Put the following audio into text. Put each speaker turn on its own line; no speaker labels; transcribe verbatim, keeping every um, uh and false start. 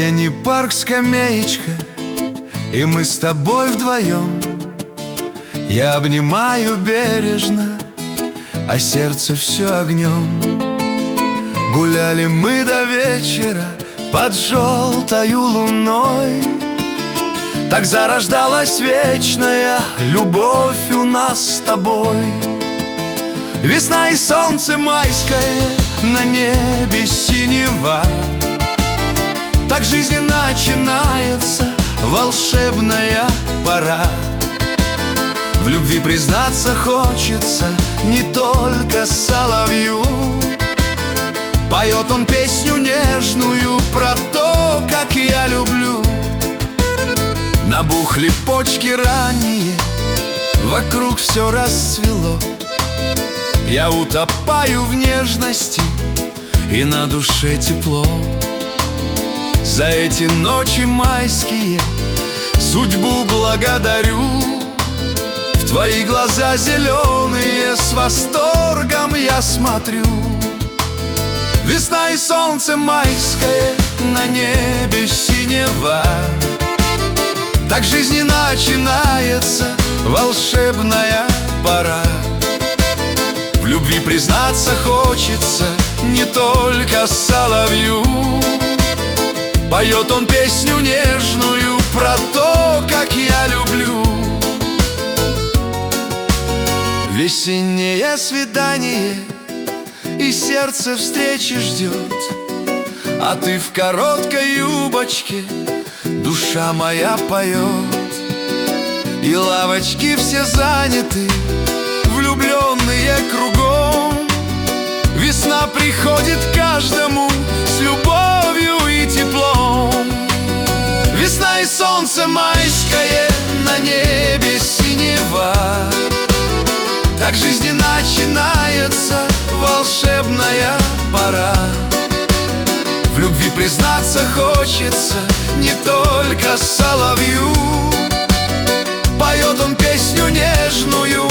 Осенний парк, скамеечка, и мы с тобой вдвоем. Я обнимаю бережно, а сердце все огнем. Гуляли мы до вечера под желтою луной. Так зарождалась вечная любовь у нас с тобой. Весна и солнце майское, на небе синева. Так жизнь и начинается волшебная пора. В любви признаться хочется не только соловью. Поет он песню нежную про то, как я люблю. Набухли почки ранние, вокруг все расцвело. Я утопаю в нежности, и на душе тепло. За эти ночи майские судьбу благодарю. В твои глаза зеленые с восторгом я смотрю. Весна и солнце майское, на небе синева. Так жизнь и начинается волшебная пора. В любви признаться хочется не только соловью. Поет он песню нежную про то, как я люблю. Весеннее свидание, и сердце встречи ждет. А ты в короткой юбочке, душа моя поет. И лавочки все заняты, влюбленные кругом. Весна приходит к каждому с любовью и теплом. Весна и солнце майское, на небе синева. Так жизнь и начинается волшебная пора. В любви признаться хочется не только соловью. Поет он песню нежную